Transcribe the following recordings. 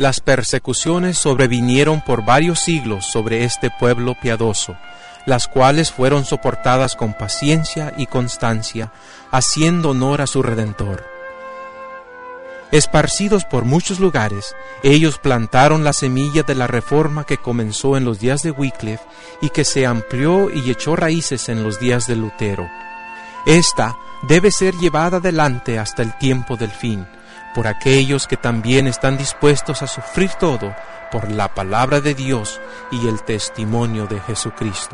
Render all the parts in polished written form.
Las persecuciones sobrevinieron por varios siglos sobre este pueblo piadoso, las cuales fueron soportadas con paciencia y constancia, haciendo honor a su Redentor. Esparcidos por muchos lugares, ellos plantaron la semilla de la reforma que comenzó en los días de Wycliffe y que se amplió y echó raíces en los días de Lutero. Esta debe ser llevada adelante hasta el tiempo del fin, por aquellos que también están dispuestos a sufrir todo por la palabra de Dios y el testimonio de Jesucristo.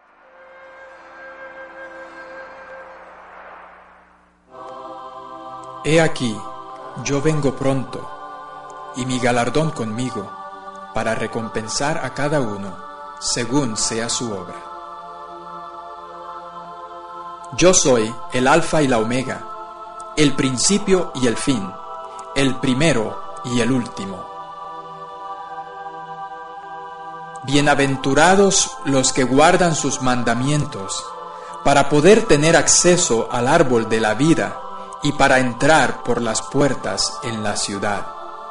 He aquí, yo vengo pronto, y mi galardón conmigo, para recompensar a cada uno, según sea su obra. Yo soy el Alfa y la Omega, el principio y el fin, el primero y el último. Bienaventurados los que guardan sus mandamientos, para poder tener acceso al árbol de la vida y para entrar por las puertas en la ciudad.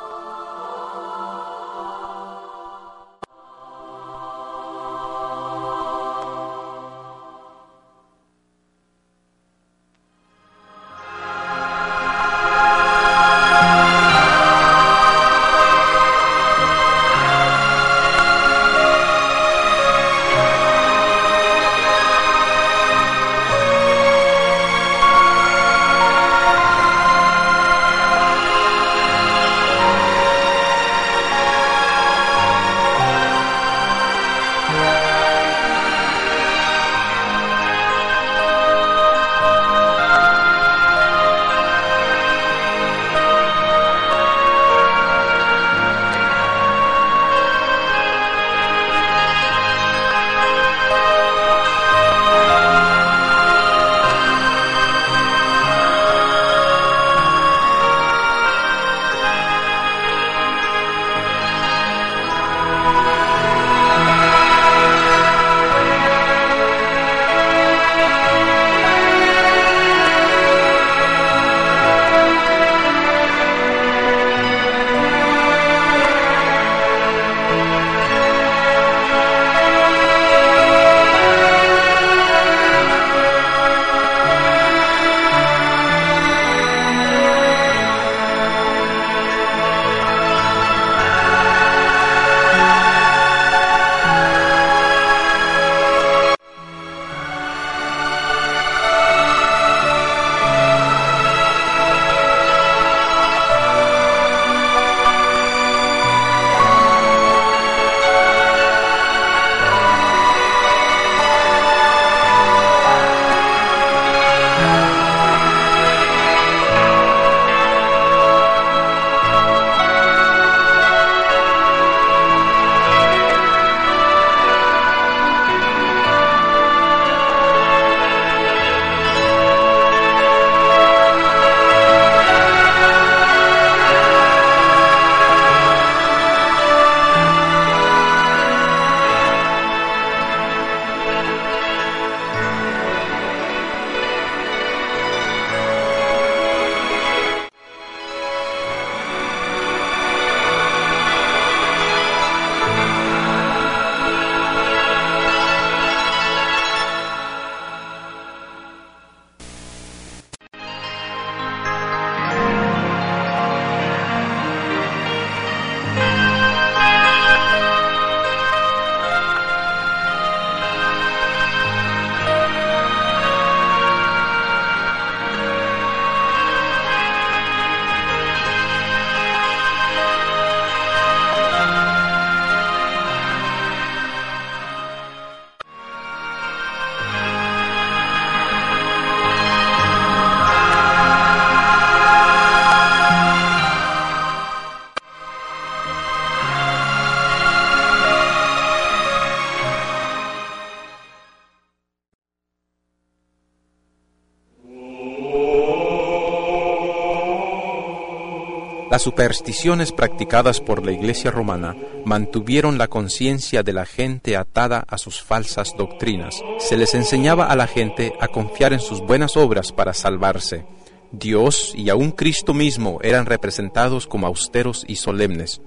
Las supersticiones practicadas por la Iglesia romana mantuvieron la conciencia de la gente atada a sus falsas doctrinas. Se les enseñaba a la gente a confiar en sus buenas obras para salvarse. Dios y aún Cristo mismo eran representados como austeros y solemnes.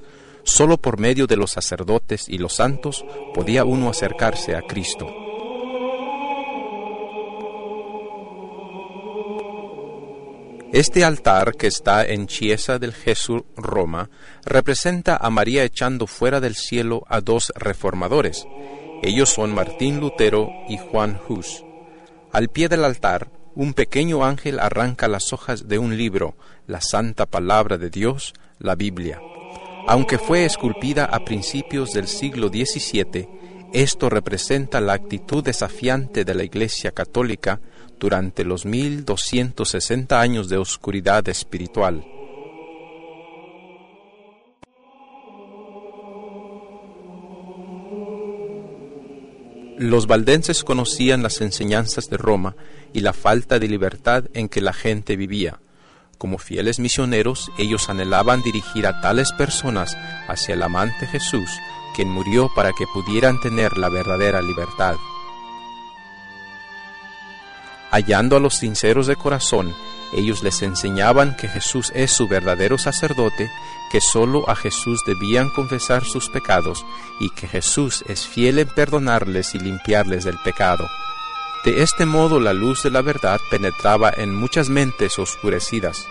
Solo por medio de los sacerdotes y los santos podía uno acercarse a Cristo. Este altar, que está en Chiesa del Gesù, Roma, representa a María echando fuera del cielo a dos reformadores. Ellos son Martín Lutero y Juan Hus. Al pie del altar, un pequeño ángel arranca las hojas de un libro, la Santa Palabra de Dios, la Biblia. Aunque fue esculpida a principios del siglo XVII, esto representa la actitud desafiante de la Iglesia Católica durante los 1260 años de oscuridad espiritual. Los valdenses conocían las enseñanzas de Roma y la falta de libertad en que la gente vivía. Como fieles misioneros, ellos anhelaban dirigir a tales personas hacia el amante Jesús, quien murió para que pudieran tener la verdadera libertad. Hallando a los sinceros de corazón, ellos les enseñaban que Jesús es su verdadero sacerdote, que solo a Jesús debían confesar sus pecados y que Jesús es fiel en perdonarles y limpiarles del pecado. De este modo la luz de la verdad penetraba en muchas mentes oscurecidas.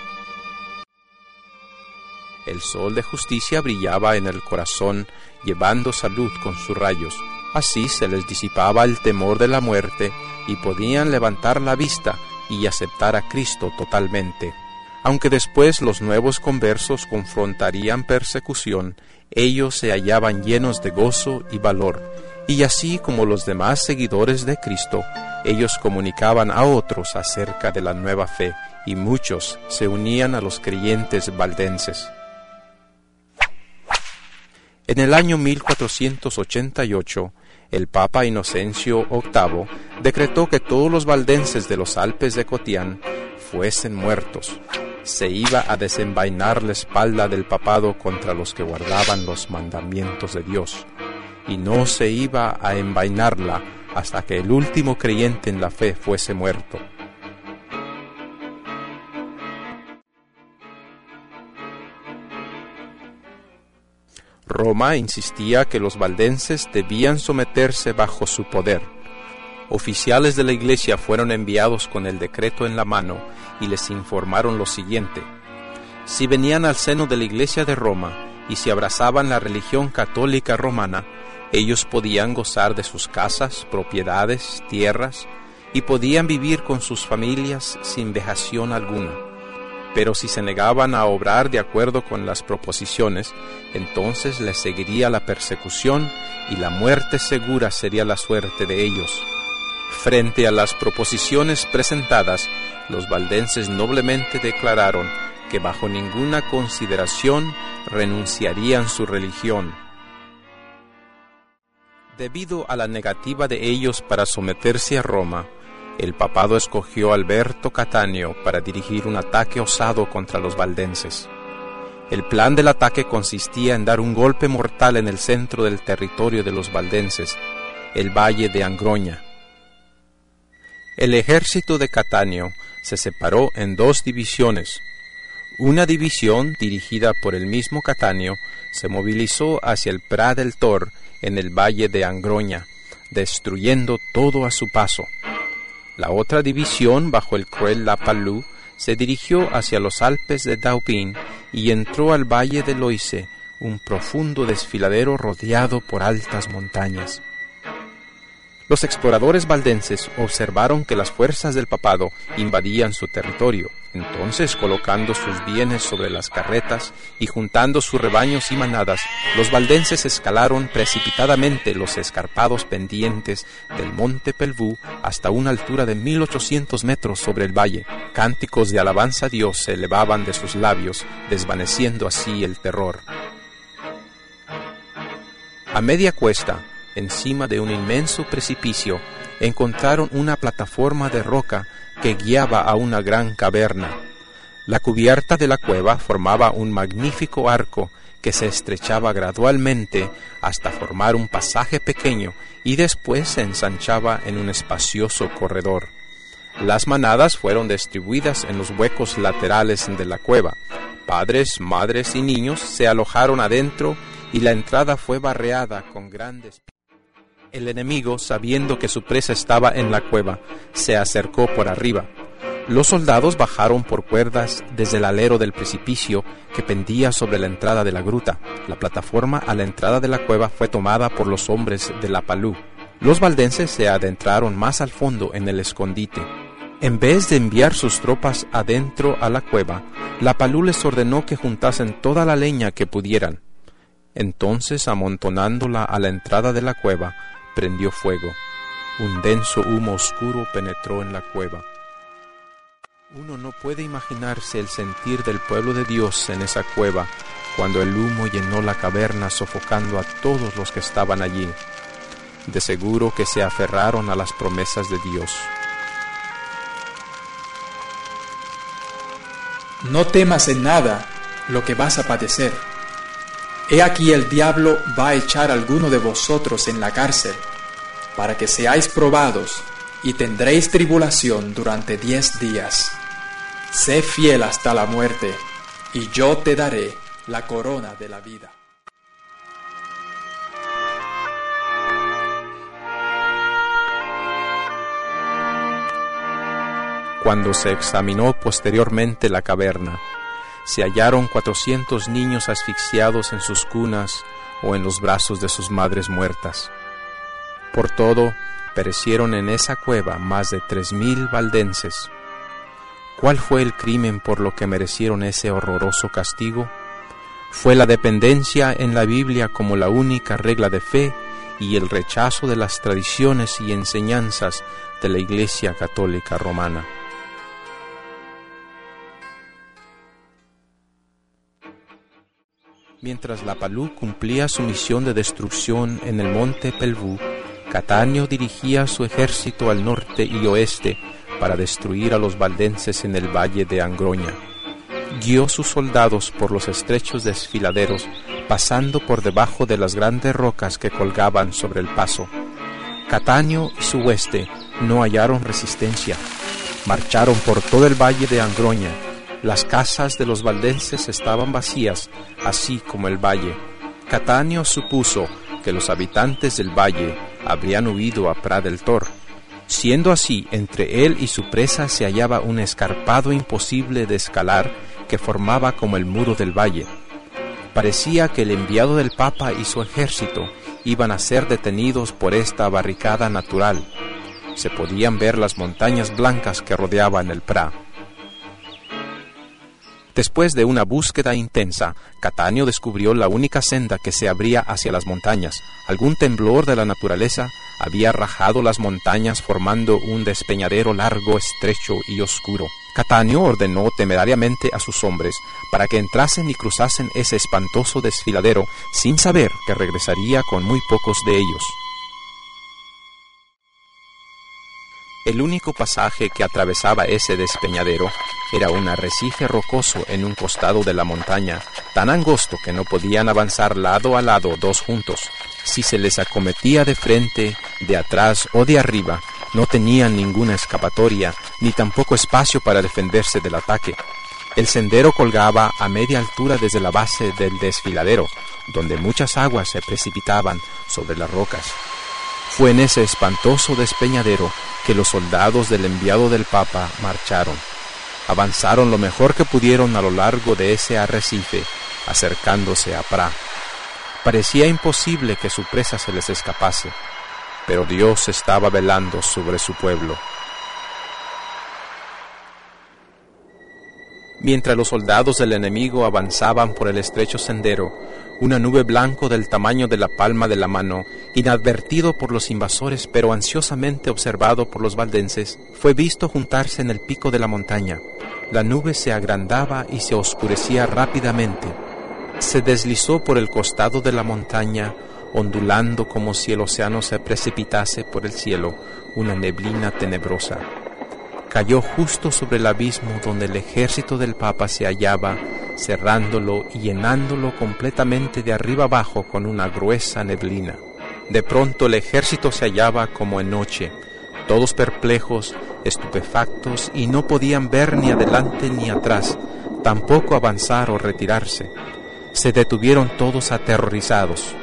El sol de justicia brillaba en el corazón, llevando salud con sus rayos. Así se les disipaba el temor de la muerte y podían levantar la vista y aceptar a Cristo totalmente. Aunque después los nuevos conversos confrontarían persecución, ellos se hallaban llenos de gozo y valor, y así como los demás seguidores de Cristo, ellos comunicaban a otros acerca de la nueva fe, y muchos se unían a los creyentes valdenses. En el año 1488, el Papa Inocencio VIII decretó que todos los valdenses de los Alpes de Cotián fuesen muertos. Se iba a desenvainar la espalda del papado contra los que guardaban los mandamientos de Dios, y no se iba a envainarla hasta que el último creyente en la fe fuese muerto. Roma insistía que los valdenses debían someterse bajo su poder. Oficiales de la Iglesia fueron enviados con el decreto en la mano y les informaron lo siguiente: si venían al seno de la Iglesia de Roma y si abrazaban la religión católica romana, ellos podían gozar de sus casas, propiedades, tierras, y podían vivir con sus familias sin vejación alguna. Pero si se negaban a obrar de acuerdo con las proposiciones, entonces les seguiría la persecución y la muerte segura sería la suerte de ellos. Frente a las proposiciones presentadas, los valdenses noblemente declararon que bajo ninguna consideración renunciarían su religión. Debido a la negativa de ellos para someterse a Roma, el papado escogió a Alberto Cattaneo para dirigir un ataque osado contra los valdenses. El plan del ataque consistía en dar un golpe mortal en el centro del territorio de los valdenses, el valle de Angroña. El ejército de Cattaneo se separó en dos divisiones. Una división, dirigida por el mismo Cattaneo, se movilizó hacia el Prat del Tor en el valle de Angroña, destruyendo todo a su paso. La otra división, bajo el cruel Lapalú, se dirigió hacia los Alpes de Dauphin y entró al valle de Loise, un profundo desfiladero rodeado por altas montañas. Los exploradores valdenses observaron que las fuerzas del papado invadían su territorio. Entonces, colocando sus bienes sobre las carretas y juntando sus rebaños y manadas, los valdenses escalaron precipitadamente los escarpados pendientes del monte Pelvoux hasta una altura de 1800 metros sobre el valle. Cánticos de alabanza a Dios se elevaban de sus labios, desvaneciendo así el terror. A media cuesta, encima de un inmenso precipicio, encontraron una plataforma de roca que guiaba a una gran caverna. La cubierta de la cueva formaba un magnífico arco que se estrechaba gradualmente hasta formar un pasaje pequeño y después se ensanchaba en un espacioso corredor. Las manadas fueron distribuidas en los huecos laterales de la cueva. Padres, madres y niños se alojaron adentro y la entrada fue barreada con grandes piedras. El enemigo, sabiendo que su presa estaba en la cueva, se acercó por arriba. Los soldados bajaron por cuerdas desde el alero del precipicio que pendía sobre la entrada de la gruta. La plataforma a la entrada de la cueva fue tomada por los hombres de Lapalú. Los valdenses se adentraron más al fondo en el escondite. En vez de enviar sus tropas adentro a la cueva, Lapalú les ordenó que juntasen toda la leña que pudieran. Entonces, amontonándola a la entrada de la cueva, prendió fuego. Un denso humo oscuro penetró en la cueva. Uno no puede imaginarse el sentir del pueblo de Dios en esa cueva, cuando el humo llenó la caverna sofocando a todos los que estaban allí. De seguro que se aferraron a las promesas de Dios. No temas en nada lo que vas a padecer. He aquí el diablo va a echar a alguno de vosotros en la cárcel, para que seáis probados, y tendréis tribulación durante 10 días. Sé fiel hasta la muerte, y yo te daré la corona de la vida. Cuando se examinó posteriormente la caverna, se hallaron 400 niños asfixiados en sus cunas o en los brazos de sus madres muertas. Por todo, perecieron en esa cueva más de 3,000 valdenses. ¿Cuál fue el crimen por lo que merecieron ese horroroso castigo? Fue la dependencia en la Biblia como la única regla de fe y el rechazo de las tradiciones y enseñanzas de la Iglesia Católica Romana. Mientras Lapalú cumplía su misión de destrucción en el monte Pelvú, Catáneo dirigía su ejército al norte y oeste para destruir a los valdenses en el valle de Angroña. Guió sus soldados por los estrechos desfiladeros, pasando por debajo de las grandes rocas que colgaban sobre el paso. Catáneo y su hueste no hallaron resistencia. Marcharon por todo el valle de Angroña. Las casas de los valdenses estaban vacías, así como el valle. Catáneo supuso que los habitantes del valle habrían huido a Pra del Tor. Siendo así, entre él y su presa se hallaba un escarpado imposible de escalar que formaba como el muro del valle. Parecía que el enviado del Papa y su ejército iban a ser detenidos por esta barricada natural. Se podían ver las montañas blancas que rodeaban el Pra. Después de una búsqueda intensa, Catáneo descubrió la única senda que se abría hacia las montañas. Algún temblor de la naturaleza había rajado las montañas formando un despeñadero largo, estrecho y oscuro. Catáneo ordenó temerariamente a sus hombres para que entrasen y cruzasen ese espantoso desfiladero sin saber que regresaría con muy pocos de ellos. El único pasaje que atravesaba ese despeñadero era un arrecife rocoso en un costado de la montaña, tan angosto que no podían avanzar lado a lado dos juntos. Si se les acometía de frente, de atrás o de arriba, no tenían ninguna escapatoria, ni tampoco espacio para defenderse del ataque. El sendero colgaba a media altura desde la base del desfiladero, donde muchas aguas se precipitaban sobre las rocas. Fue en ese espantoso despeñadero que los soldados del enviado del Papa marcharon. Avanzaron lo mejor que pudieron a lo largo de ese arrecife, acercándose a Pra. Parecía imposible que su presa se les escapase, pero Dios estaba velando sobre su pueblo. Mientras los soldados del enemigo avanzaban por el estrecho sendero, una nube blanco del tamaño de la palma de la mano, inadvertido por los invasores pero ansiosamente observado por los valdenses, fue visto juntarse en el pico de la montaña. La nube se agrandaba y se oscurecía rápidamente. Se deslizó por el costado de la montaña, ondulando como si el océano se precipitase por el cielo, una neblina tenebrosa. Cayó justo sobre el abismo donde el ejército del Papa se hallaba, cerrándolo y llenándolo completamente de arriba abajo con una gruesa neblina. De pronto el ejército se hallaba como en noche, todos perplejos, estupefactos, y no podían ver ni adelante ni atrás, tampoco avanzar o retirarse. Se detuvieron todos aterrorizados.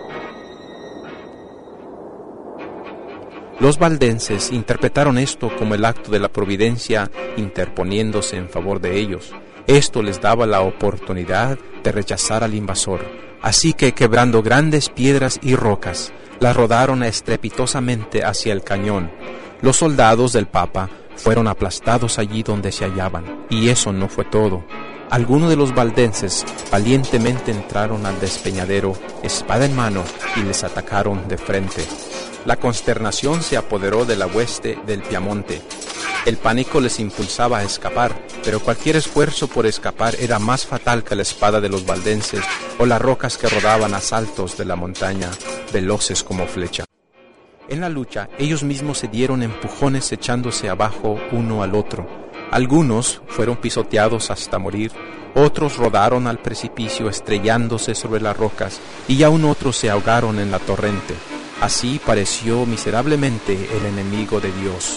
Los valdenses interpretaron esto como el acto de la providencia interponiéndose en favor de ellos. Esto les daba la oportunidad de rechazar al invasor. Así que, quebrando grandes piedras y rocas, las rodaron estrepitosamente hacia el cañón. Los soldados del Papa fueron aplastados allí donde se hallaban. Y eso no fue todo. Algunos de los valdenses valientemente entraron al despeñadero, espada en mano, y les atacaron de frente. La consternación se apoderó de la hueste del Piamonte. El pánico les impulsaba a escapar, pero cualquier esfuerzo por escapar era más fatal que la espada de los valdenses o las rocas que rodaban a saltos de la montaña, veloces como flecha. En la lucha, ellos mismos se dieron empujones echándose abajo uno al otro. Algunos fueron pisoteados hasta morir, otros rodaron al precipicio estrellándose sobre las rocas, y aún otros se ahogaron en la torrente. Así pareció miserablemente el enemigo de Dios.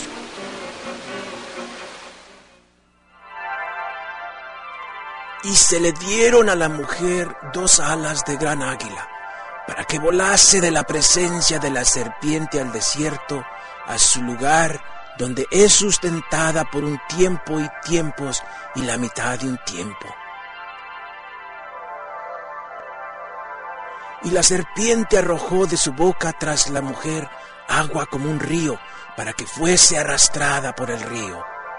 Y se le dieron a la mujer 2 alas de gran águila, para que volase de la presencia de la serpiente al desierto, a su lugar, donde es sustentada por un tiempo y tiempos y la mitad de un tiempo. Y la serpiente arrojó de su boca tras la mujer agua como un río, para que fuese arrastrada por el río.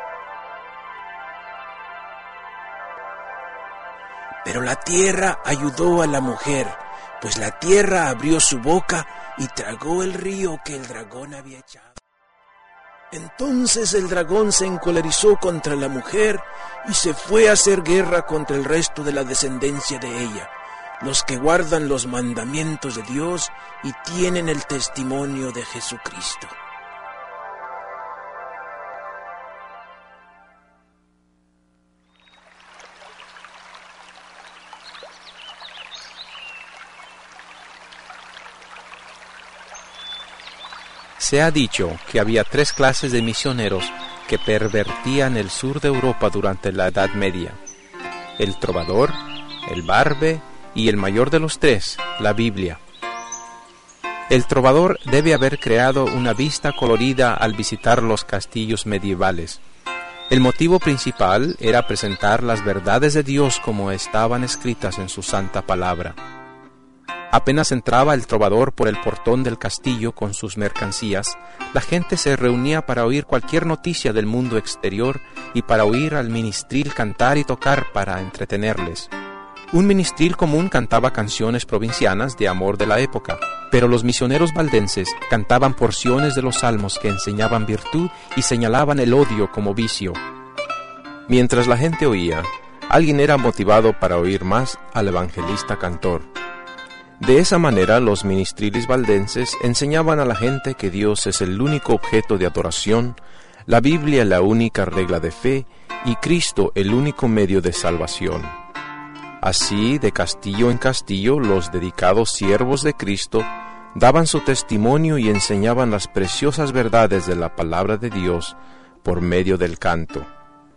Pero la tierra ayudó a la mujer, pues la tierra abrió su boca y tragó el río que el dragón había echado. Entonces el dragón se encolerizó contra la mujer y se fue a hacer guerra contra el resto de la descendencia de ella, los que guardan los mandamientos de Dios y tienen el testimonio de Jesucristo. Se ha dicho que había 3 clases de misioneros que pervertían el sur de Europa durante la Edad Media: el trovador, el barbe y el mayor de los 3, la Biblia. El trovador debe haber creado una vista colorida al visitar los castillos medievales. El motivo principal era presentar las verdades de Dios como estaban escritas en su santa palabra. Apenas entraba el trovador por el portón del castillo con sus mercancías, la gente se reunía para oír cualquier noticia del mundo exterior y para oír al ministril cantar y tocar para entretenerles. Un ministril común cantaba canciones provincianas de amor de la época, pero los misioneros valdenses cantaban porciones de los salmos que enseñaban virtud y señalaban el odio como vicio. Mientras la gente oía, alguien era motivado para oír más al evangelista cantor. De esa manera, los ministriles valdenses enseñaban a la gente que Dios es el único objeto de adoración, la Biblia la única regla de fe y Cristo el único medio de salvación. Así, de castillo en castillo, los dedicados siervos de Cristo daban su testimonio y enseñaban las preciosas verdades de la palabra de Dios por medio del canto.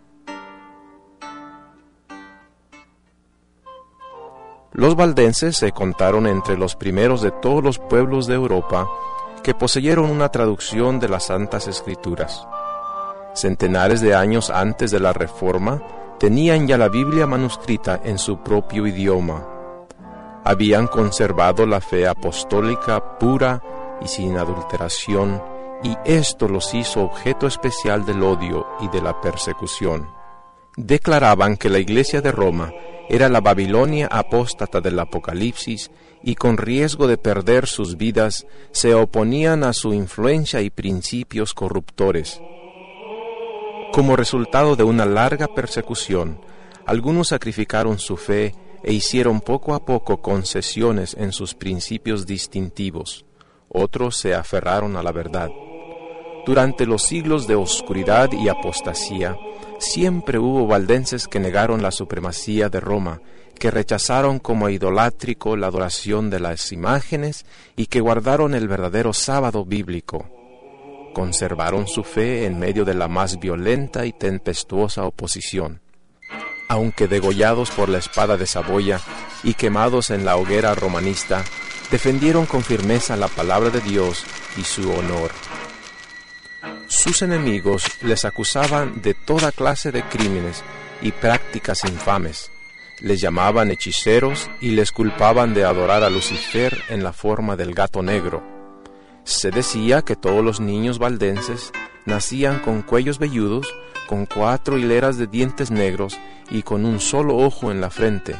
Los valdenses se contaron entre los primeros de todos los pueblos de Europa que poseyeron una traducción de las Santas Escrituras. Centenares de años antes de la Reforma, tenían ya la Biblia manuscrita en su propio idioma. Habían conservado la fe apostólica pura y sin adulteración, y esto los hizo objeto especial del odio y de la persecución. Declaraban que la Iglesia de Roma era la Babilonia apóstata del Apocalipsis y con riesgo de perder sus vidas se oponían a su influencia y principios corruptores. Como resultado de una larga persecución, algunos sacrificaron su fe e hicieron poco a poco concesiones en sus principios distintivos. Otros se aferraron a la verdad. Durante los siglos de oscuridad y apostasía, siempre hubo valdenses que negaron la supremacía de Roma, que rechazaron como idolátrico la adoración de las imágenes y que guardaron el verdadero sábado bíblico. Conservaron su fe en medio de la más violenta y tempestuosa oposición. aunque degollados por la espada de Saboya y quemados en la hoguera romanista, defendieron con firmeza la palabra de Dios y su honor. Sus enemigos les acusaban de toda clase de crímenes y prácticas infames. Les llamaban hechiceros y les culpaban de adorar a Lucifer en la forma del gato negro. Se decía que todos los niños valdenses nacían con cuellos velludos, con 4 hileras de dientes negros y con un solo ojo en la frente.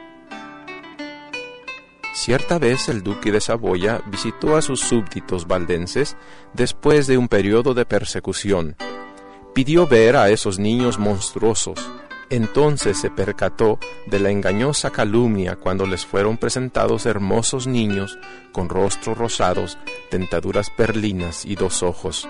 Cierta vez el duque de Saboya visitó a sus súbditos valdenses después de un periodo de persecución. Pidió ver a esos niños monstruosos. Entonces se percató de la engañosa calumnia cuando les fueron presentados hermosos niños con rostros rosados, dentaduras perlinas y 2 ojos.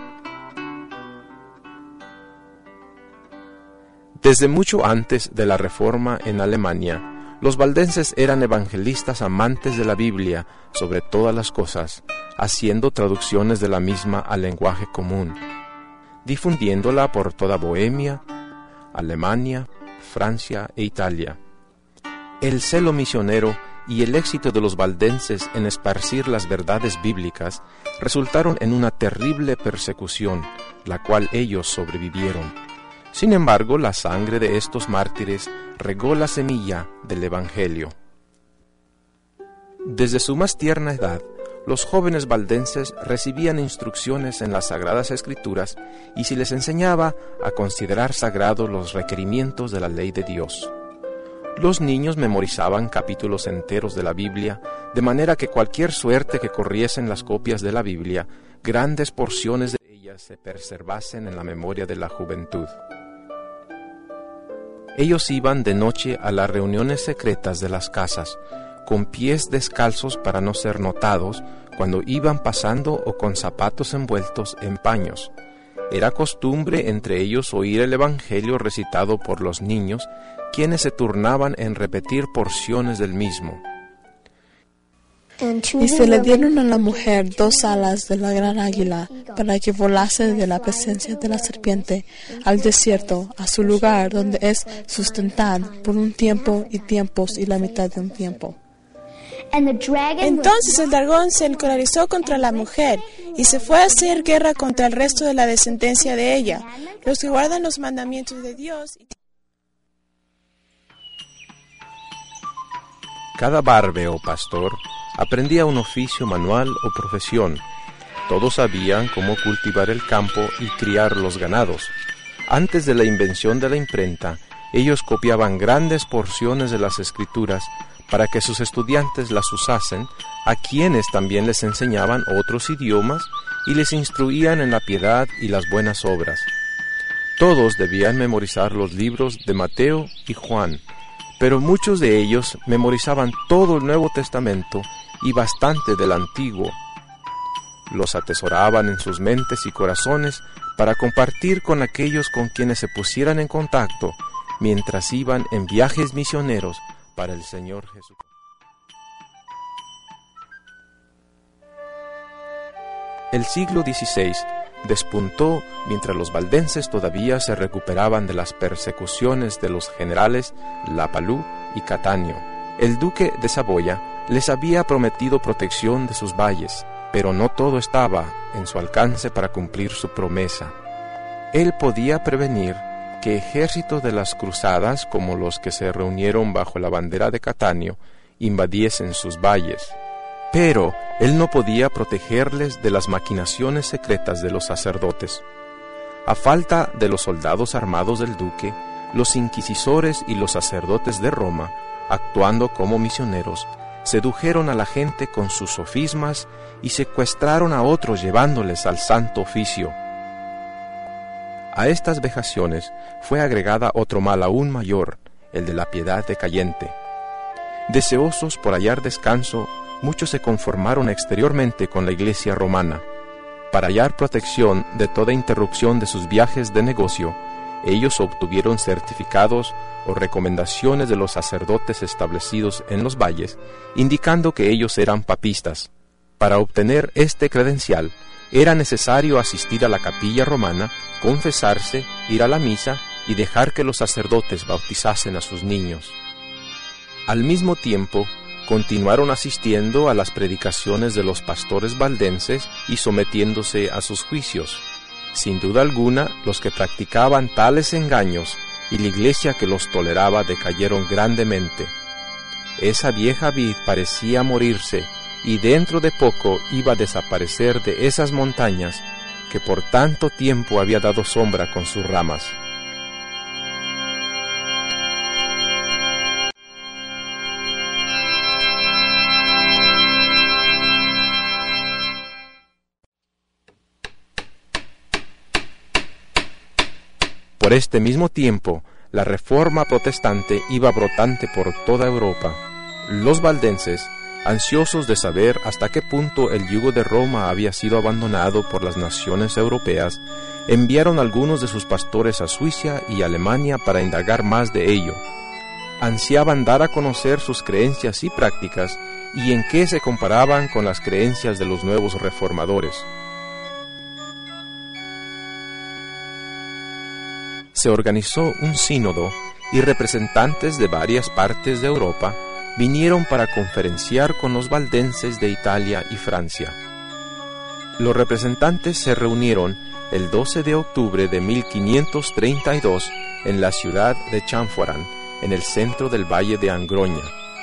Desde mucho antes de la Reforma en Alemania, los valdenses eran evangelistas amantes de la Biblia sobre todas las cosas, haciendo traducciones de la misma al lenguaje común, difundiéndola por toda Bohemia, Alemania, Francia e Italia. El celo misionero y el éxito de los valdenses en esparcir las verdades bíblicas resultaron en una terrible persecución, la cual ellos sobrevivieron. Sin embargo, la sangre de estos mártires regó la semilla del Evangelio. Desde su más tierna edad, los jóvenes valdenses recibían instrucciones en las Sagradas Escrituras y se les enseñaba a considerar sagrados los requerimientos de la ley de Dios. Los niños memorizaban capítulos enteros de la Biblia, de manera que cualquier suerte que corriesen las copias de la Biblia, grandes porciones de ellas se preservasen en la memoria de la juventud. Ellos iban de noche a las reuniones secretas de las casas, con pies descalzos para no ser notados cuando iban pasando o con zapatos envueltos en paños. Era costumbre entre ellos oír el Evangelio recitado por los niños, quienes se turnaban en repetir porciones del mismo. Y se le dieron a la mujer 2 alas de la gran águila, para que volase de la presencia de la serpiente al desierto, a su lugar donde es sustentada por un tiempo y tiempos y la mitad de un tiempo. Entonces el dragón se encolerizó contra la mujer y se fue a hacer guerra contra el resto de la descendencia de ella, los que guardan los mandamientos de Dios. Cada barbe o pastor aprendía un oficio manual o profesión. Todos sabían cómo cultivar el campo y criar los ganados. Antes de la invención de la imprenta, ellos copiaban grandes porciones de las Escrituras para que sus estudiantes las usasen, a quienes también les enseñaban otros idiomas y les instruían en la piedad y las buenas obras. Todos debían memorizar los libros de Mateo y Juan, pero muchos de ellos memorizaban todo el Nuevo Testamento y bastante del Antiguo. Los atesoraban en sus mentes y corazones para compartir con aquellos con quienes se pusieran en contacto mientras iban en viajes misioneros para el Señor Jesús. El siglo XVI despuntó mientras los valdenses todavía se recuperaban de las persecuciones de los generales Lapalú y Cattaneo. El duque de Saboya les había prometido protección de sus valles, pero no todo estaba en su alcance para cumplir su promesa. Él podía prevenir que ejércitos de las cruzadas, como los que se reunieron bajo la bandera de Cattaneo, invadiesen sus valles. Pero él no podía protegerles de las maquinaciones secretas de los sacerdotes. A falta de los soldados armados del duque, los inquisidores y los sacerdotes de Roma, actuando como misioneros, sedujeron a la gente con sus sofismas y secuestraron a otros llevándoles al santo oficio. A estas vejaciones fue agregada otro mal aún mayor, el de la piedad decayente. Deseosos por hallar descanso, muchos se conformaron exteriormente con la Iglesia romana. Para hallar protección de toda interrupción de sus viajes de negocio, ellos obtuvieron certificados o recomendaciones de los sacerdotes establecidos en los valles, indicando que ellos eran papistas. Para obtener este credencial, era necesario asistir a la capilla romana, confesarse, ir a la misa y dejar que los sacerdotes bautizasen a sus niños. Al mismo tiempo, continuaron asistiendo a las predicaciones de los pastores valdenses y sometiéndose a sus juicios. Sin duda alguna, los que practicaban tales engaños y la iglesia que los toleraba decayeron grandemente. Esa vieja vid parecía morirse y dentro de poco iba a desaparecer de esas montañas que por tanto tiempo había dado sombra con sus ramas. Por este mismo tiempo, la reforma protestante iba brotante por toda Europa. Los valdenses, ansiosos de saber hasta qué punto el yugo de Roma había sido abandonado por las naciones europeas, enviaron algunos de sus pastores a Suiza y Alemania para indagar más de ello. Ansiaban dar a conocer sus creencias y prácticas y en qué se comparaban con las creencias de los nuevos reformadores. Se organizó un sínodo y representantes de varias partes de Europa vinieron para conferenciar con los valdenses de Italia y Francia. Los representantes se reunieron el 12 de octubre de 1532 en la ciudad de Chanfouran, en el centro del valle de Angroña.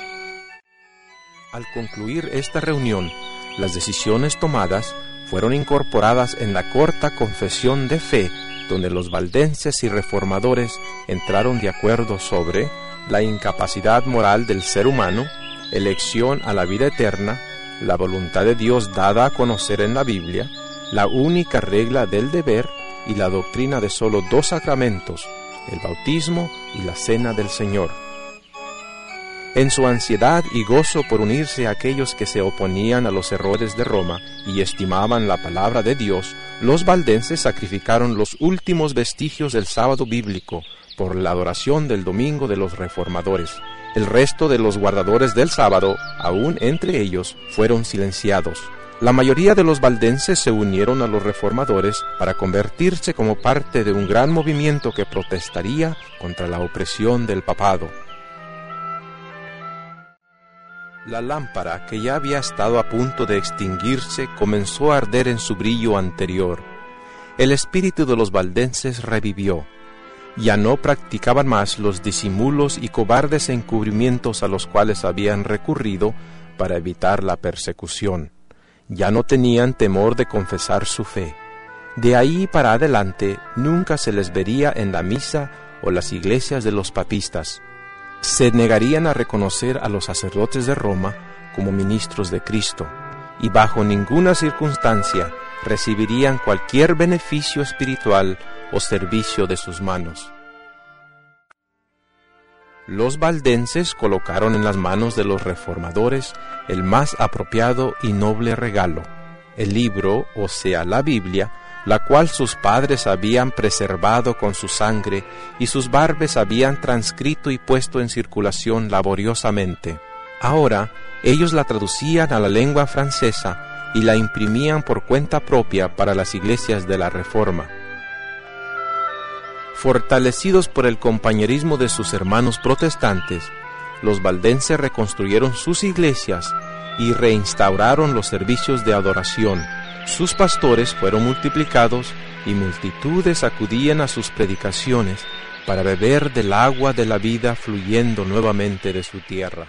Al concluir esta reunión, las decisiones tomadas fueron incorporadas en la corta confesión de fe, donde los valdenses y reformadores entraron de acuerdo sobre la incapacidad moral del ser humano, elección a la vida eterna, la voluntad de Dios dada a conocer en la Biblia, la única regla del deber y la doctrina de solo 2 sacramentos, el bautismo y la cena del Señor. En su ansiedad y gozo por unirse a aquellos que se oponían a los errores de Roma y estimaban la palabra de Dios, los valdenses sacrificaron los últimos vestigios del sábado bíblico por la adoración del domingo de los reformadores. El resto de los guardadores del sábado, aún entre ellos, fueron silenciados. La mayoría de los valdenses se unieron a los reformadores para convertirse como parte de un gran movimiento que protestaría contra la opresión del papado. La lámpara, que ya había estado a punto de extinguirse, comenzó a arder en su brillo anterior. El espíritu de los valdenses revivió. Ya no practicaban más los disimulos y cobardes encubrimientos a los cuales habían recurrido para evitar la persecución. Ya no tenían temor de confesar su fe. De ahí para adelante nunca se les vería en la misa o las iglesias de los papistas. Se negarían a reconocer a los sacerdotes de Roma como ministros de Cristo, y bajo ninguna circunstancia recibirían cualquier beneficio espiritual o servicio de sus manos. Los valdenses colocaron en las manos de los reformadores el más apropiado y noble regalo, el libro, o sea, la Biblia, la cual sus padres habían preservado con su sangre y sus barbes habían transcrito y puesto en circulación laboriosamente. Ahora ellos la traducían a la lengua francesa y la imprimían por cuenta propia para las iglesias de la Reforma. Fortalecidos por el compañerismo de sus hermanos protestantes, los valdenses reconstruyeron sus iglesias y reinstauraron los servicios de adoración. Sus pastores fueron multiplicados y multitudes acudían a sus predicaciones para beber del agua de la vida fluyendo nuevamente de su tierra.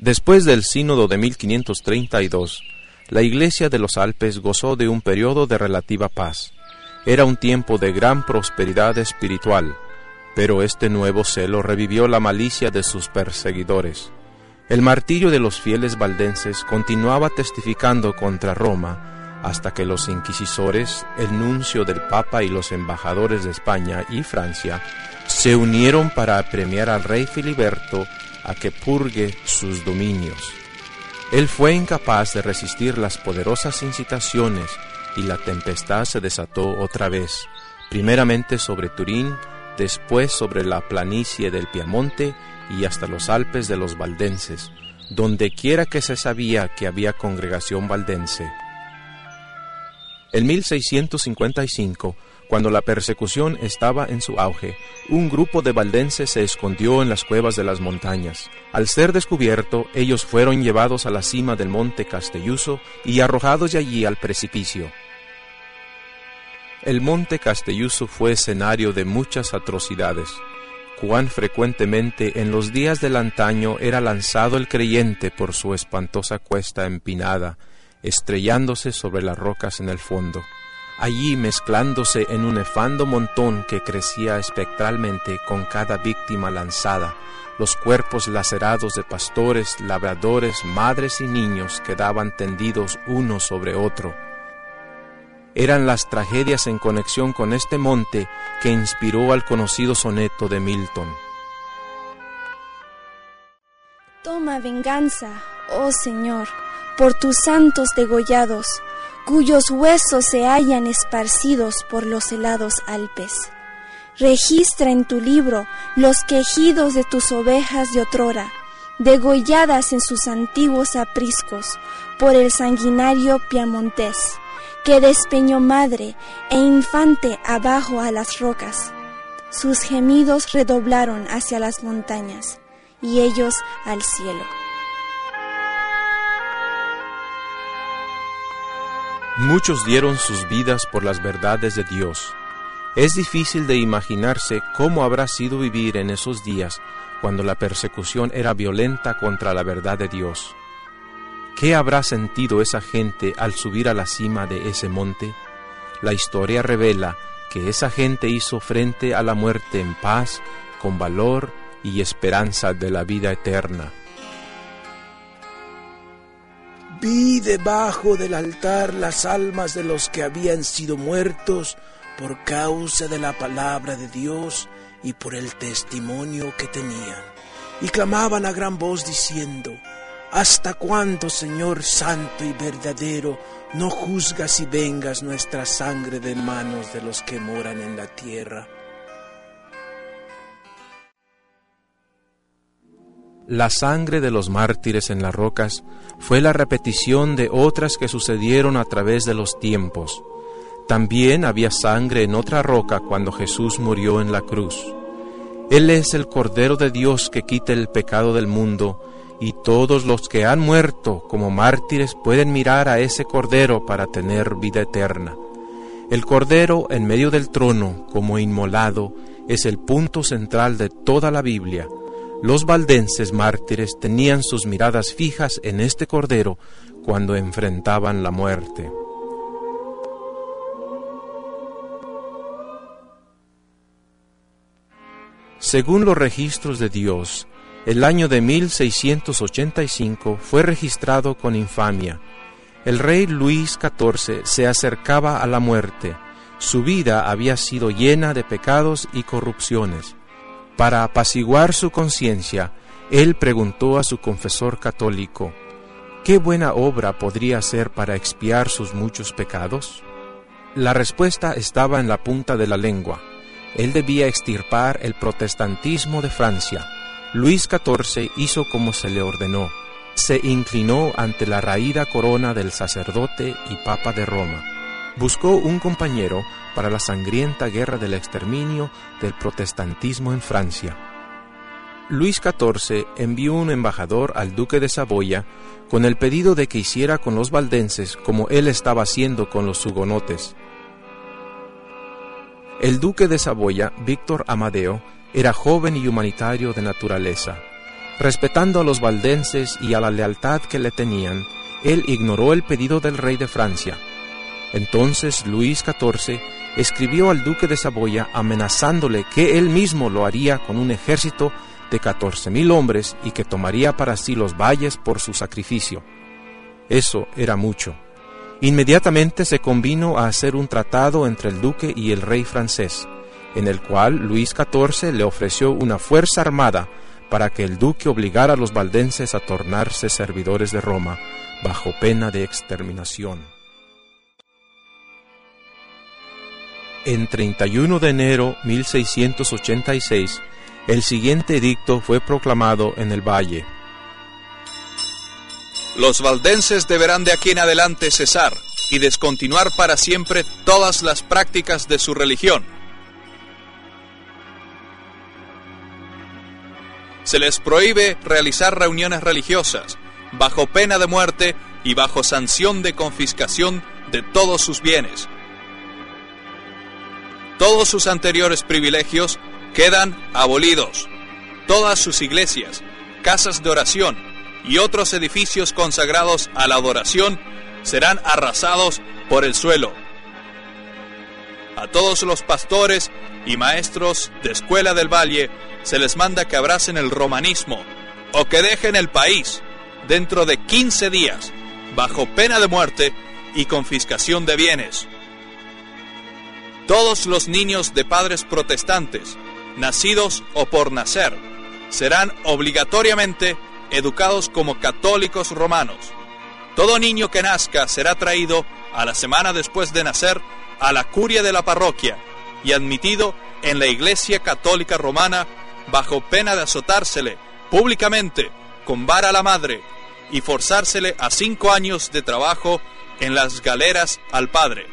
Después del sínodo de 1532, la Iglesia de los Alpes gozó de un periodo de relativa paz. Era un tiempo de gran prosperidad espiritual, pero este nuevo celo revivió la malicia de sus perseguidores. El martirio de los fieles valdenses continuaba testificando contra Roma hasta que los inquisidores, el nuncio del Papa y los embajadores de España y Francia se unieron para apremiar al rey Filiberto a que purgue sus dominios. Él fue incapaz de resistir las poderosas incitaciones y la tempestad se desató otra vez, primeramente sobre Turín, después sobre la planicie del Piamonte y hasta los Alpes de los valdenses, donde quiera que se sabía que había congregación valdense. En 1655, cuando la persecución estaba en su auge, un grupo de valdenses se escondió en las cuevas de las montañas. Al ser descubierto, ellos fueron llevados a la cima del monte Castelluso y arrojados de allí al precipicio. El monte Castelluso fue escenario de muchas atrocidades. Cuán frecuentemente en los días del antaño era lanzado el creyente por su espantosa cuesta empinada, estrellándose sobre las rocas en el fondo. Allí mezclándose en un nefando montón que crecía espectralmente con cada víctima lanzada, los cuerpos lacerados de pastores, labradores, madres y niños quedaban tendidos uno sobre otro. Eran las tragedias en conexión con este monte que inspiró al conocido soneto de Milton. Toma venganza, oh Señor, por tus santos degollados, cuyos huesos se hallan esparcidos por los helados Alpes. Registra en tu libro los quejidos de tus ovejas de otrora, degolladas en sus antiguos apriscos por el sanguinario piamontés, que despeñó madre e infante abajo a las rocas. Sus gemidos redoblaron hacia las montañas, y ellos al cielo. Muchos dieron sus vidas por las verdades de Dios. Es difícil de imaginarse cómo habrá sido vivir en esos días cuando la persecución era violenta contra la verdad de Dios. ¿Qué habrá sentido esa gente al subir a la cima de ese monte? La historia revela que esa gente hizo frente a la muerte en paz, con valor y esperanza de la vida eterna. Vi debajo del altar las almas de los que habían sido muertos por causa de la palabra de Dios y por el testimonio que tenían. Y clamaban a gran voz diciendo: ¿Hasta cuándo, Señor santo y verdadero, no juzgas y vengas nuestra sangre de manos de los que moran en la tierra? La sangre de los mártires en las rocas fue la repetición de otras que sucedieron a través de los tiempos. También había sangre en otra roca cuando Jesús murió en la cruz. Él es el Cordero de Dios que quita el pecado del mundo, y todos los que han muerto como mártires pueden mirar a ese Cordero para tener vida eterna. El Cordero en medio del trono, como inmolado, es el punto central de toda la Biblia. Los valdenses mártires tenían sus miradas fijas en este Cordero cuando enfrentaban la muerte. Según los registros de Dios, el año de 1685 fue registrado con infamia. El rey Luis XIV se acercaba a la muerte. Su vida había sido llena de pecados y corrupciones. Para apaciguar su conciencia, él preguntó a su confesor católico: ¿qué buena obra podría hacer para expiar sus muchos pecados? La respuesta estaba en la punta de la lengua. Él debía extirpar el protestantismo de Francia. Luis XIV hizo como se le ordenó. Se inclinó ante la raída corona del sacerdote y papa de Roma. Buscó un compañero para la sangrienta guerra del exterminio del protestantismo en Francia. Luis XIV envió un embajador al duque de Saboya con el pedido de que hiciera con los valdenses como él estaba haciendo con los hugonotes. El duque de Saboya, Víctor Amadeo, era joven y humanitario de naturaleza. Respetando a los valdenses y a la lealtad que le tenían, él ignoró el pedido del rey de Francia. Entonces Luis XIV escribió al duque de Saboya amenazándole que él mismo lo haría con un ejército de 14,000 hombres y que tomaría para sí los valles por su sacrificio. Eso era mucho. Inmediatamente se convino a hacer un tratado entre el duque y el rey francés, en el cual Luis XIV le ofreció una fuerza armada para que el duque obligara a los valdenses a tornarse servidores de Roma, bajo pena de exterminación. En 31 de enero 1686, el siguiente edicto fue proclamado en el valle. Los valdenses deberán de aquí en adelante cesar y descontinuar para siempre todas las prácticas de su religión. Se les prohíbe realizar reuniones religiosas, bajo pena de muerte y bajo sanción de confiscación de todos sus bienes. Todos sus anteriores privilegios quedan abolidos. Todas sus iglesias, casas de oración y otros edificios consagrados a la adoración serán arrasados por el suelo. A todos los pastores y maestros de escuela del valle se les manda que abracen el romanismo o que dejen el país dentro de 15 días, bajo pena de muerte y confiscación de bienes. Todos los niños de padres protestantes, nacidos o por nacer, serán obligatoriamente educados como católicos romanos. Todo niño que nazca será traído a la semana después de nacer a la curia de la parroquia y admitido en la Iglesia Católica Romana bajo pena de azotársele públicamente con vara a la madre y forzársele a 5 años de trabajo en las galeras al padre.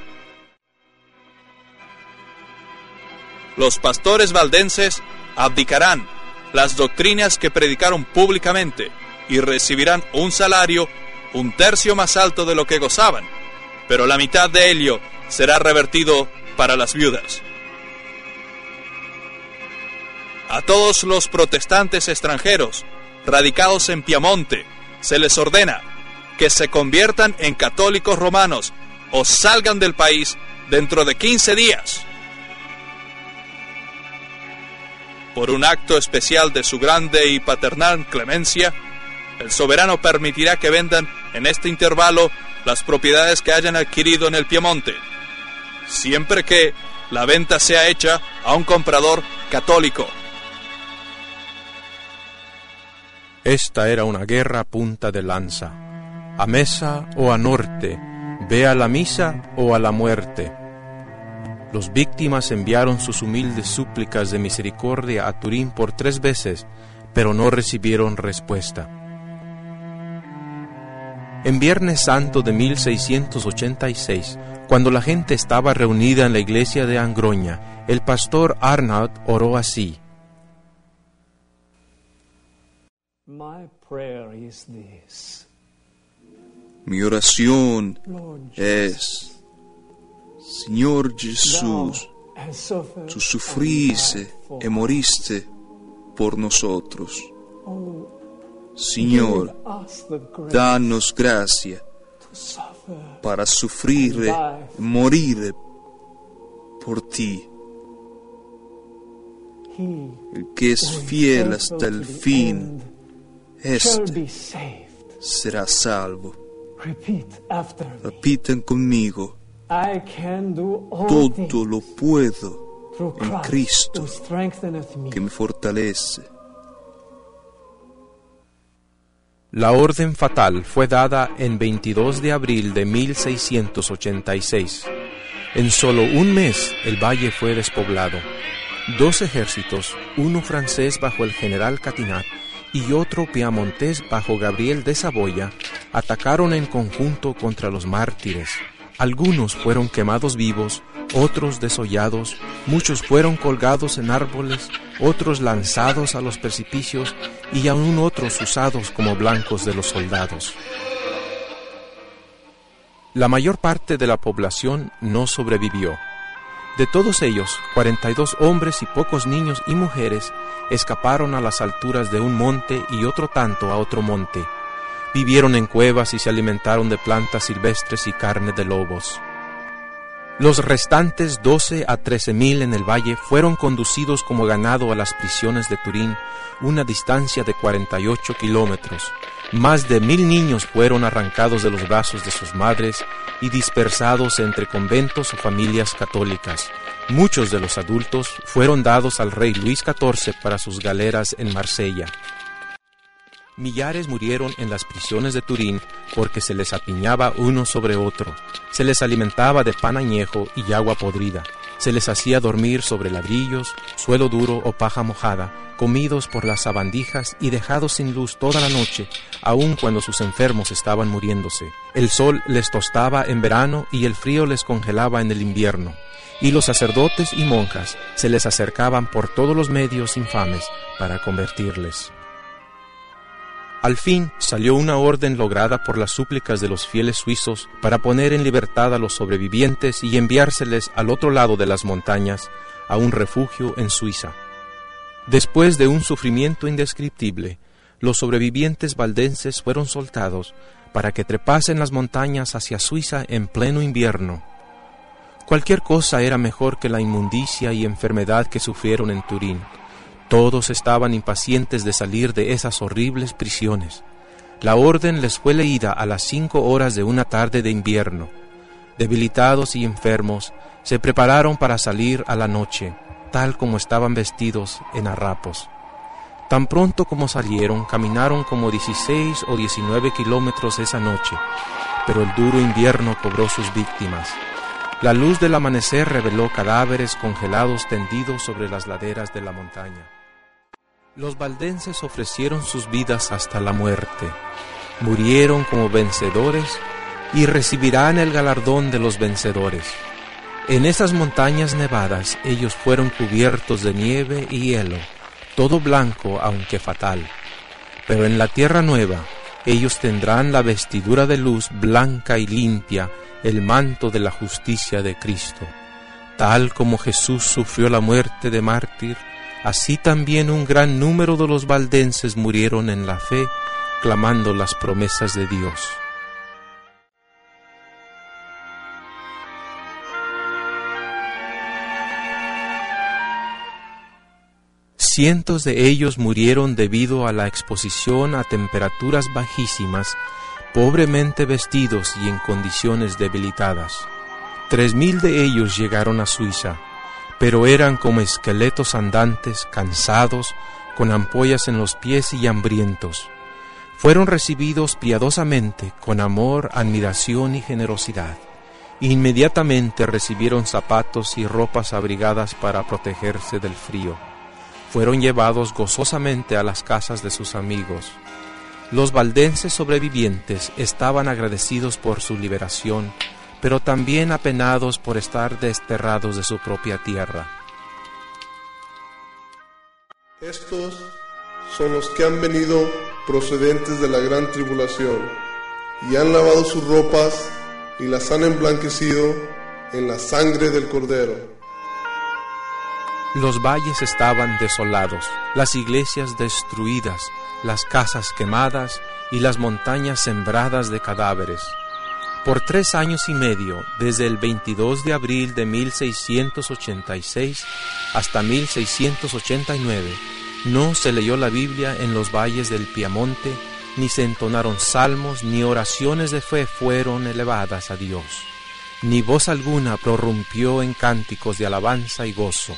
Los pastores valdenses abdicarán las doctrinas que predicaron públicamente y recibirán un salario 1/3 más alto de lo que gozaban, pero la mitad de ello será revertido para las viudas. A todos los protestantes extranjeros radicados en Piamonte se les ordena que se conviertan en católicos romanos o salgan del país dentro de 15 días. Por un acto especial de su grande y paternal clemencia, el soberano permitirá que vendan en este intervalo las propiedades que hayan adquirido en el Piemonte, siempre que la venta sea hecha a un comprador católico. Esta era una guerra a punta de lanza, a mesa o a norte, ve a la misa o a la muerte. Los víctimas enviaron sus humildes súplicas de misericordia a Turín por 3 veces, pero no recibieron respuesta. En Viernes Santo de 1686, cuando la gente estaba reunida en la iglesia de Angroña, el pastor Arnaud oró así: Mi oración es: Señor Jesús, tú sufriste y moriste por nosotros. Señor, danos gracia para sufrir y morir por ti. El que es fiel hasta el fin, este será salvo. Repitan conmigo: todo lo puedo en Cristo que me fortalece. La orden fatal fue dada en 22 de abril de 1686. En solo un mes el valle fue despoblado. 2 ejércitos, uno francés bajo el general Catinat y otro piamontés bajo Gabriel de Saboya, atacaron en conjunto contra los mártires. Algunos fueron quemados vivos, otros desollados, muchos fueron colgados en árboles, otros lanzados a los precipicios y aún otros usados como blancos de los soldados. La mayor parte de la población no sobrevivió. De todos ellos, 42 hombres y pocos niños y mujeres escaparon a las alturas de un monte y otro tanto a otro monte. Vivieron en cuevas y se alimentaron de plantas silvestres y carne de lobos. Los restantes 12 a 13,000 en el valle fueron conducidos como ganado a las prisiones de Turín, una distancia de 48 kilómetros. Más de 1,000 niños fueron arrancados de los brazos de sus madres y dispersados entre conventos o familias católicas. Muchos de los adultos fueron dados al rey Luis XIV para sus galeras en Marsella. Millares murieron en las prisiones de Turín porque se les apiñaba uno sobre otro, se les alimentaba de pan añejo y agua podrida, se les hacía dormir sobre ladrillos, suelo duro o paja mojada, comidos por las sabandijas y dejados sin luz toda la noche, aun cuando sus enfermos estaban muriéndose. El sol les tostaba en verano y el frío les congelaba en el invierno, y los sacerdotes y monjas se les acercaban por todos los medios infames para convertirles. Al fin salió una orden lograda por las súplicas de los fieles suizos para poner en libertad a los sobrevivientes y enviárseles al otro lado de las montañas, a un refugio en Suiza. Después de un sufrimiento indescriptible, los sobrevivientes valdenses fueron soltados para que trepasen las montañas hacia Suiza en pleno invierno. Cualquier cosa era mejor que la inmundicia y enfermedad que sufrieron en Turín. Todos estaban impacientes de salir de esas horribles prisiones. La orden les fue leída a las 5 horas de una tarde de invierno. Debilitados y enfermos, se prepararon para salir a la noche, tal como estaban vestidos en harapos. Tan pronto como salieron, caminaron como 16 o 19 kilómetros esa noche, pero el duro invierno cobró sus víctimas. La luz del amanecer reveló cadáveres congelados tendidos sobre las laderas de la montaña. Los valdenses ofrecieron sus vidas hasta la muerte. Murieron como vencedores y recibirán el galardón de los vencedores. En esas montañas nevadas ellos fueron cubiertos de nieve y hielo, todo blanco aunque fatal. Pero en la tierra nueva ellos tendrán la vestidura de luz blanca y limpia, el manto de la justicia de Cristo. Tal como Jesús sufrió la muerte de mártir, así también un gran número de los valdenses murieron en la fe, clamando las promesas de Dios. Cientos de ellos murieron debido a la exposición a temperaturas bajísimas, pobremente vestidos y en condiciones debilitadas. 3,000 de ellos llegaron a Suiza, pero eran como esqueletos andantes, cansados, con ampollas en los pies y hambrientos. Fueron recibidos piadosamente, con amor, admiración y generosidad. Inmediatamente recibieron zapatos y ropas abrigadas para protegerse del frío. Fueron llevados gozosamente a las casas de sus amigos. Los valdenses sobrevivientes estaban agradecidos por su liberación, pero también apenados por estar desterrados de su propia tierra. Estos son los que han venido procedentes de la gran tribulación, y han lavado sus ropas y las han emblanquecido en la sangre del Cordero. Los valles estaban desolados, las iglesias destruidas, las casas quemadas y las montañas sembradas de cadáveres. Por 3 años y medio, desde el 22 de abril de 1686 hasta 1689, no se leyó la Biblia en los valles del Piamonte, ni se entonaron salmos, ni oraciones de fe fueron elevadas a Dios, ni voz alguna prorrumpió en cánticos de alabanza y gozo.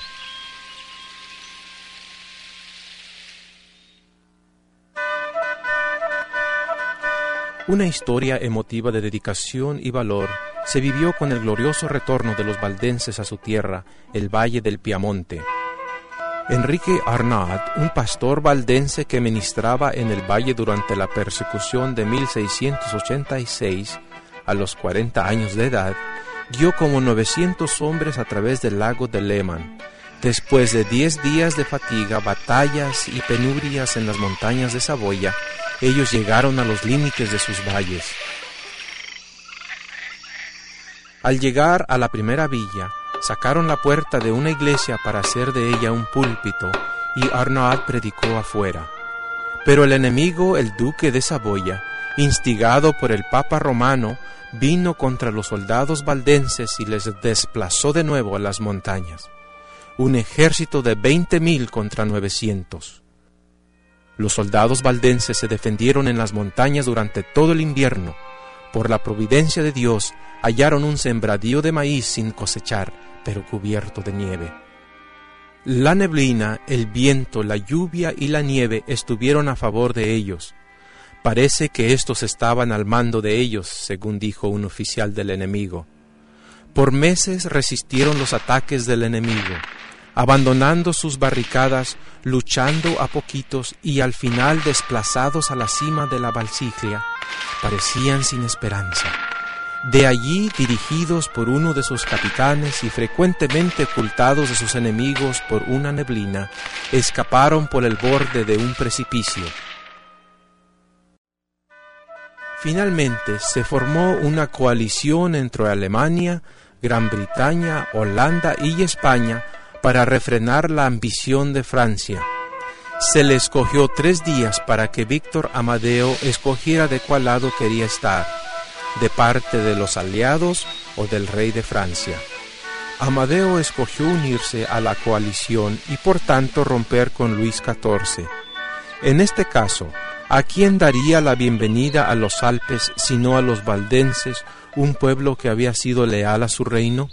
Una historia emotiva de dedicación y valor se vivió con el glorioso retorno de los valdenses a su tierra, el Valle del Piamonte. Enrique Arnaud, un pastor valdense que ministraba en el valle durante la persecución de 1686, a los 40 años de edad, guió como 900 hombres a través del lago de Léman. Después de 10 días de fatiga, batallas y penurias en las montañas de Saboya, ellos llegaron a los límites de sus valles. Al llegar a la primera villa, Sacaron la puerta de una iglesia para hacer de ella un púlpito, y Arnaud predicó afuera. Pero el enemigo, el duque de Saboya, instigado por el Papa romano, vino contra los soldados valdenses y les desplazó de nuevo a las montañas. Un ejército de 20,000 contra 900. Los soldados valdenses se defendieron en las montañas durante todo el invierno. Por la providencia de Dios, hallaron un sembradío de maíz sin cosechar, pero cubierto de nieve. La neblina, el viento, la lluvia y la nieve estuvieron a favor de ellos. Parece que estos estaban al mando de ellos, según dijo un oficial del enemigo. Por meses resistieron los ataques del enemigo, abandonando sus barricadas, luchando a poquitos y al final desplazados a la cima de la Valsiglia, parecían sin esperanza. De allí, dirigidos por uno de sus capitanes y frecuentemente ocultados de sus enemigos por una neblina, escaparon por el borde de un precipicio. Finalmente se formó una coalición entre Alemania, Gran Bretaña, Holanda y España para refrenar la ambición de Francia. Se le escogió 3 días para que Víctor Amadeo escogiera de cuál lado quería estar, de parte de los aliados o del rey de Francia. Amadeo escogió unirse a la coalición y por tanto romper con Luis XIV. En este caso, ¿a quién daría la bienvenida a los Alpes sino a los valdenses, un pueblo que había sido leal a su reino?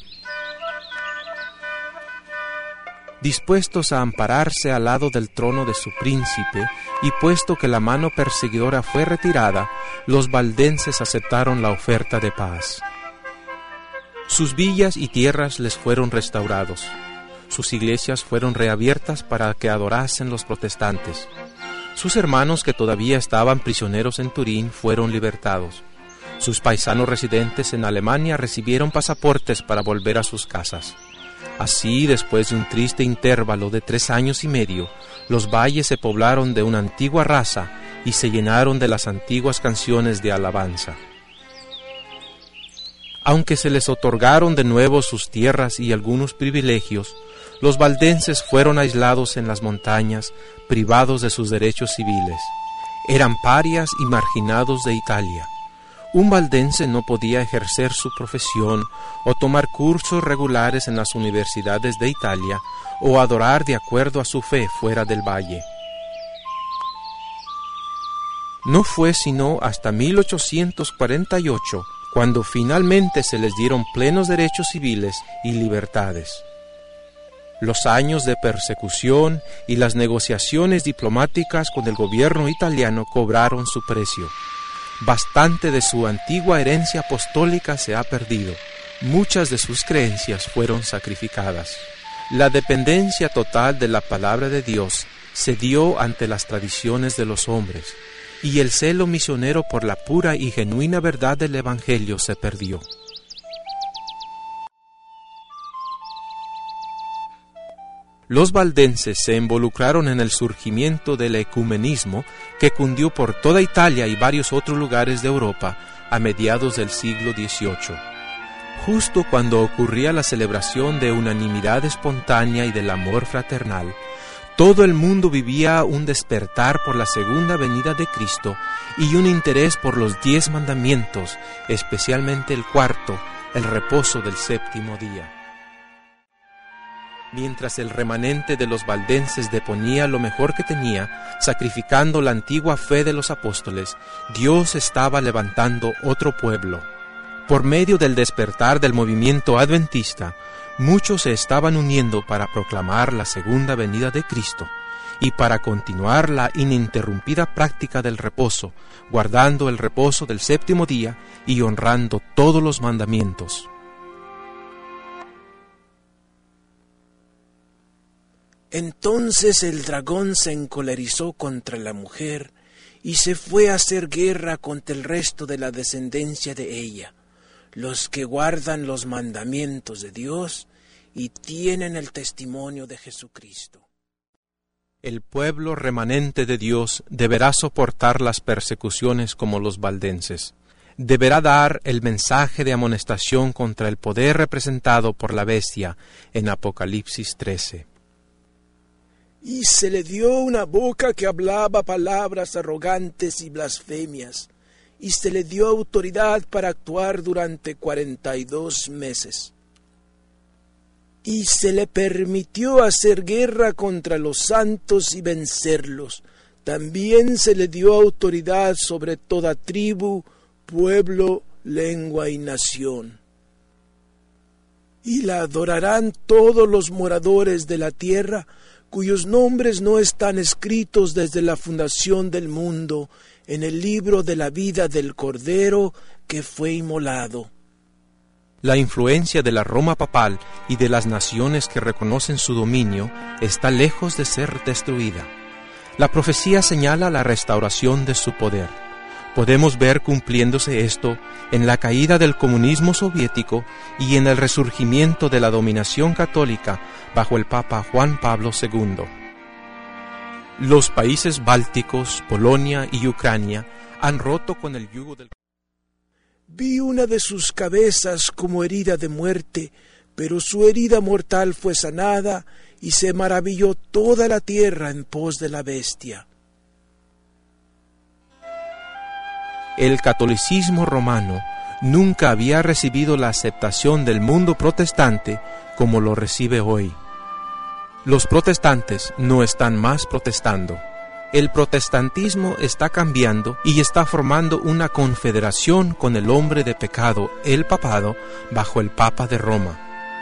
Dispuestos a ampararse al lado del trono de su príncipe, y puesto que la mano perseguidora fue retirada, los valdenses aceptaron la oferta de paz. Sus villas y tierras les fueron restaurados. Sus iglesias fueron reabiertas para que adorasen los protestantes. Sus hermanos que todavía estaban prisioneros en Turín fueron libertados. Sus paisanos residentes en Alemania recibieron pasaportes para volver a sus casas. Así, después de un triste intervalo de 3 años y medio, los valles se poblaron de una antigua raza y se llenaron de las antiguas canciones de alabanza. Aunque se les otorgaron de nuevo sus tierras y algunos privilegios, los valdenses fueron aislados en las montañas, privados de sus derechos civiles. Eran parias y marginados de Italia. Un valdense no podía ejercer su profesión o tomar cursos regulares en las universidades de Italia o adorar de acuerdo a su fe fuera del valle. No fue sino hasta 1848 cuando finalmente se les dieron plenos derechos civiles y libertades. Los años de persecución y las negociaciones diplomáticas con el gobierno italiano cobraron su precio. Bastante de su antigua herencia apostólica se ha perdido. Muchas de sus creencias fueron sacrificadas. La dependencia total de la palabra de Dios se dio ante las tradiciones de los hombres, y el celo misionero por la pura y genuina verdad del Evangelio se perdió. Los valdenses se involucraron en el surgimiento del ecumenismo que cundió por toda Italia y varios otros lugares de Europa a mediados del siglo XVIII. Justo cuando ocurría la celebración de unanimidad espontánea y del amor fraternal, todo el mundo vivía un despertar por la segunda venida de Cristo y un interés por los 10 mandamientos, especialmente el cuarto, el reposo del 7º día. Mientras el remanente de los valdenses deponía lo mejor que tenía, sacrificando la antigua fe de los apóstoles, Dios estaba levantando otro pueblo. Por medio del despertar del movimiento adventista, muchos se estaban uniendo para proclamar la segunda venida de Cristo y para continuar la ininterrumpida práctica del reposo, guardando el reposo del 7º día y honrando todos los mandamientos. Entonces el dragón se encolerizó contra la mujer y se fue a hacer guerra contra el resto de la descendencia de ella, los que guardan los mandamientos de Dios y tienen el testimonio de Jesucristo. El pueblo remanente de Dios deberá soportar las persecuciones como los valdenses. deberá dar el mensaje de amonestación contra el poder representado por la bestia en Apocalipsis 13. Y se le dio una boca que hablaba palabras arrogantes y blasfemias, y se le dio autoridad para actuar durante 42 meses. Y se le permitió hacer guerra contra los santos y vencerlos. También se le dio autoridad sobre toda tribu, pueblo, lengua y nación. Y la adorarán todos los moradores de la tierra, cuyos nombres no están escritos desde la fundación del mundo en el libro de la vida del Cordero que fue inmolado. La influencia de la Roma papal y de las naciones que reconocen su dominio está lejos de ser destruida. La profecía señala la restauración de su poder. Podemos ver cumpliéndose esto en la caída del comunismo soviético y en el resurgimiento de la dominación católica bajo el Papa Juan Pablo II. Los países bálticos, Polonia y Ucrania han roto con el yugo del... Vi una de sus cabezas como herida de muerte, pero su herida mortal fue sanada y se maravilló toda la tierra en pos de la bestia. El catolicismo romano nunca había recibido la aceptación del mundo protestante como lo recibe hoy. Los protestantes no están más protestando. El protestantismo está cambiando y está formando una confederación con el hombre de pecado, el papado, bajo el Papa de Roma.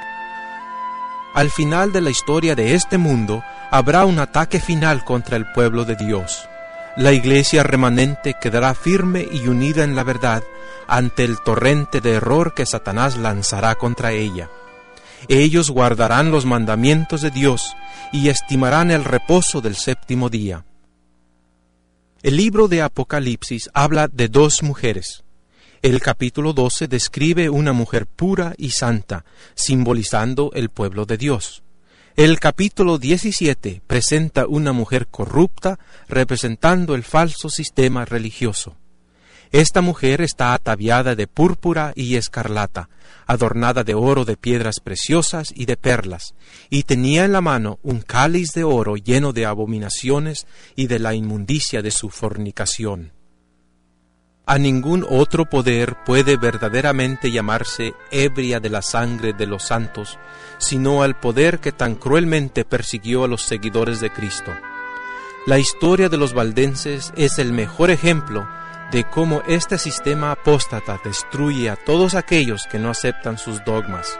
Al final de la historia de este mundo, habrá un ataque final contra el pueblo de Dios. La iglesia remanente quedará firme y unida en la verdad ante el torrente de error que Satanás lanzará contra ella. Ellos guardarán los mandamientos de Dios y estimarán el reposo del séptimo día. El libro de Apocalipsis habla de dos mujeres. El capítulo 12 describe una mujer pura y santa, simbolizando el pueblo de Dios. El capítulo 17 presenta una mujer corrupta, representando el falso sistema religioso. Esta mujer está ataviada de púrpura y escarlata, adornada de oro, de piedras preciosas y de perlas, y tenía en la mano un cáliz de oro lleno de abominaciones y de la inmundicia de su fornicación. A ningún otro poder puede verdaderamente llamarse ebria de la sangre de los santos, sino al poder que tan cruelmente persiguió a los seguidores de Cristo. La historia de los valdenses es el mejor ejemplo de cómo este sistema apóstata destruye a todos aquellos que no aceptan sus dogmas.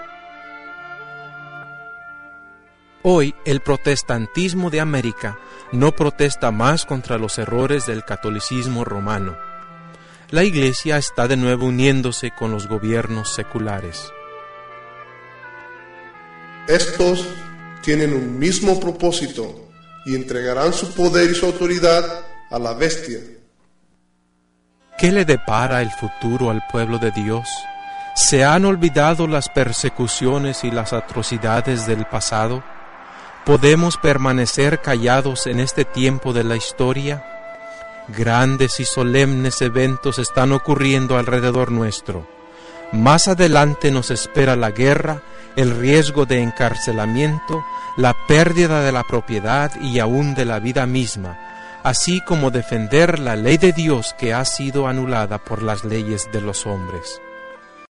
Hoy el protestantismo de América no protesta más contra los errores del catolicismo romano. La Iglesia está de nuevo uniéndose con los gobiernos seculares. Estos tienen un mismo propósito y entregarán su poder y su autoridad a la bestia. ¿Qué le depara el futuro al pueblo de Dios? ¿Se han olvidado las persecuciones y las atrocidades del pasado? ¿Podemos permanecer callados en este tiempo de la historia? Grandes y solemnes eventos están ocurriendo alrededor nuestro. Más adelante nos espera la guerra, el riesgo de encarcelamiento, la pérdida de la propiedad y aún de la vida misma, así como defender la ley de Dios que ha sido anulada por las leyes de los hombres.